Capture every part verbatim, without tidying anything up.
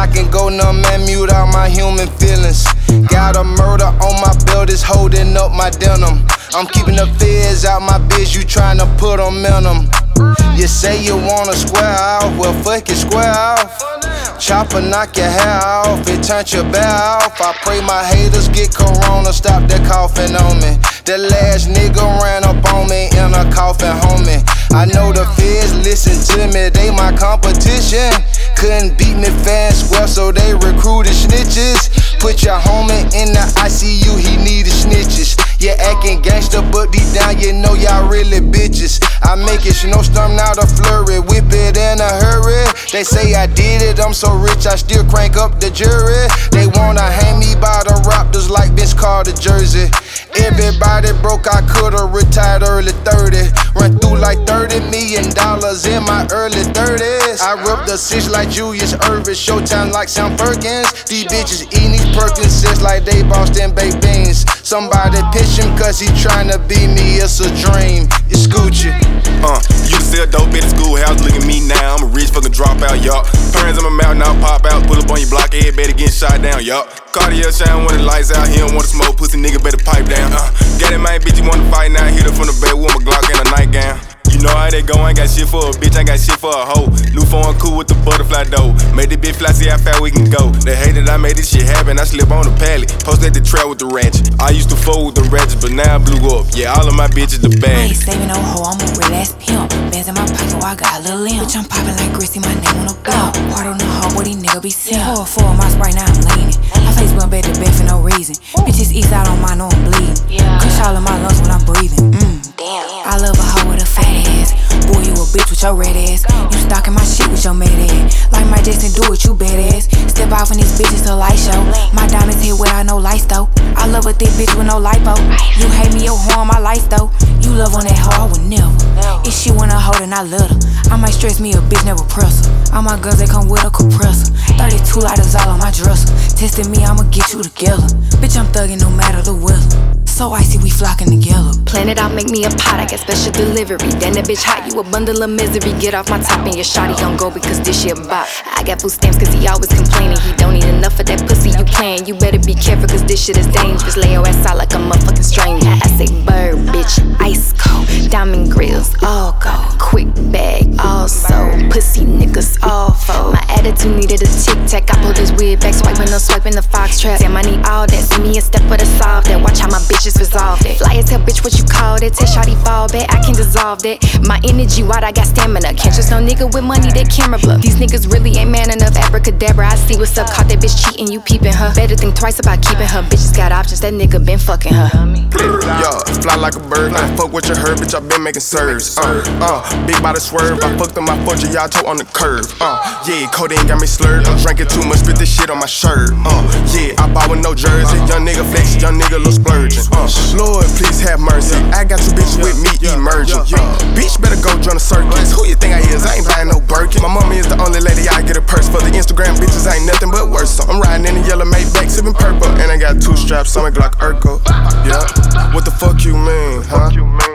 I can go numb and mute out my human feelings. Got a murder on my belt, it's holding up my denim. I'm keeping the feds out my bitch, you tryna put them in them. You say you wanna square off, well fuck it, square off. Chopper knock your hair off, it turn your bear off. I pray my haters get corona, stop that coughing on me. The last nigga ran up on me in a coffin, homie. I know the feds listen to me, they my competition. Couldn't beat me fast, well, so they recruited snitches. Put your homie in the I C U, he needed snitches. You acting gangster, but deep down you know y'all really bitches. I make it snowstorm, not a flurry, whip it in a hurry. They say I did it, I'm so rich, I still crank up the jury. They wanna hang me by the Raptors like Vince Carter jersey. Everybody broke, I could've retired early thirty. Run through like thirty million dollars in my early thirties. I rip the six like Julius Erving, Showtime like Sam Perkins. These bitches eating these Perkins like they Boston baked beans. Somebody pitch him cause he tryna be me, it's a dream. It's Gucci. Uh, you sell dope at the schoolhouse, look at me now, I'm a rich fucking dropout, y'all. Parents in my mouth, now pop out, pull up on your block, everybody getting shot down, y'all. Cartier shine when the lights out, he don't wanna smoke, pussy nigga better pipe down. Uh, got it, man, bitch, you wanna fight now, hit her from the back with my Glock and a nightgown. You know how they go, I ain't got shit for a bitch, I ain't got shit for a hoe. New phone cool with the butterfly dough. Made the bitch fly, see how far we can go. They hate that I made this shit happen, I slip on the pallet. Post at the trail with the ratchet. I used to fool with the ratchet, but now I blew up. Yeah, all of my bitches the bad. I ain't saving no hoe, I'm a real ass pimp. Bands in my pocket, while I got a little limp. Bitch, I'm poppin' like Gristy, my name on the block. Hard on the hoe, what these nigga be seeing. Pour a four of my Sprite, now I'm leaning. My face went back to bed for no reason. Bitches east out on mine, know I'm bleeding. Kush all in my lungs when I'm breathing. Mm. Damn. I love a hoe with a fat ass. Boy, you a bitch with your red ass. You stalking my shit with your mad ass. Like my Jason, do it, you badass. Step off in these bitches to light show. My diamonds hit without no lights though. I love a thick bitch with no lipo. You hate me, your hoe on my lights though. You love on that hoe, I would never. If she wanna hold it, I love her. I might stress me a bitch, never press her. All my guns, they come with a compressor. thirty-two lighters all on my dresser. Testing me, I'ma get you together. Bitch, I'm thugging no matter the weather. So icy, we flocking together. Plan it out, make me a pot, I got special delivery. Then that bitch hot, you a bundle of misery. Get off my top and your shawty gon' go because this shit bop. I got food stamps cause he always complaining. He don't need enough of that pussy you playing. You better be careful cause this shit is dangerous. Lay your ass out like a motherfucking stranger. I say bird, bitch, ice cold. Diamond grills, all gold. Quick bag, also. Pussy niggas, all fold. My attitude needed a tic-tac. I pulled this weird back, swiping, no swiping the fox trap. Damn, I need all that. See me a step for the solve that. Watch how my bitch just resolve it. Fly as hell, bitch, what you call that? Tell shawty fall back, I can dissolve that. My energy wide, I got stamina. Can't trust no nigga with money, that camera bluff. These niggas really ain't man enough. Abracadabra, I see what's up. Caught that bitch cheating, you peeping her. Better think twice about keeping her. Bitches got options, that nigga been fucking her. Yeah, fly like a bird, nah, fuck what you heard, bitch, I been making serves. Uh, uh, big body swerve, I fucked on my fortune, y'all toe on the curve. Uh, yeah, codeine got me slurred. I'm drinking too much, spit this shit on my shirt. Uh, yeah, I bought with no jersey. Young nigga flex, young nigga little splurging. Uh, Lord, please have mercy. I got two bitches with me emerging. Bitch better go join the circus. Who you think I is? I ain't buying no Birkin. My mommy is the only lady I get a purse for. The Instagram bitches ain't nothing but worse. So I'm riding in the yellow Maybach, sipping purple, and I got two straps, I'm a Glock Urkel. Yeah, what the fuck you mean, huh?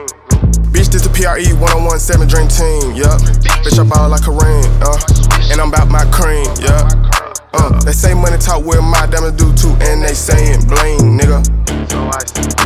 Bitch, this the P R E one oh one seven Dream Team, yeah. Bitch, I ball like Kareem, uh, and I'm about my cream, yeah. Uh, they say money talk, where my diamonds do too, and they saying bling, nigga.